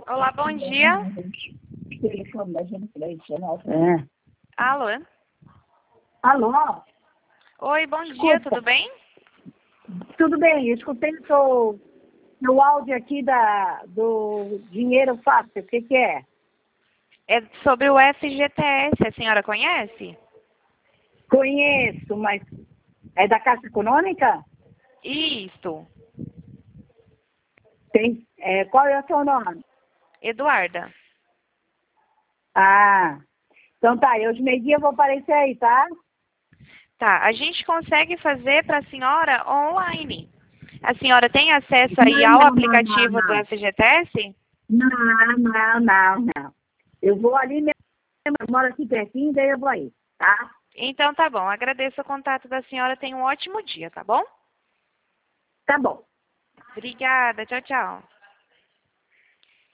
Olá, bom dia. É. Alô? Alô? Oi, bom dia, Desculpa. tudo bem? Tudo bem, eu escutei seu áudio aqui do dinheiro fácil. O que que é? É sobre o FGTS, a senhora conhece? Conheço, mas é da Caixa Econômica? Isto, Tem, qual é o seu nome? Eduarda. Ah, então tá, hoje meio-dia eu vou aparecer aí, tá? Tá, a gente consegue fazer para a senhora online. A senhora tem acesso aí Não, ao não, não, não, aplicativo do não. FGTS? Não. Eu vou ali mesmo, eu moro aqui pertinho, daí eu vou aí, tá? Então tá bom, agradeço o contato da senhora, tenha um ótimo dia, tá bom? Tá bom. Obrigada, tchau, tchau.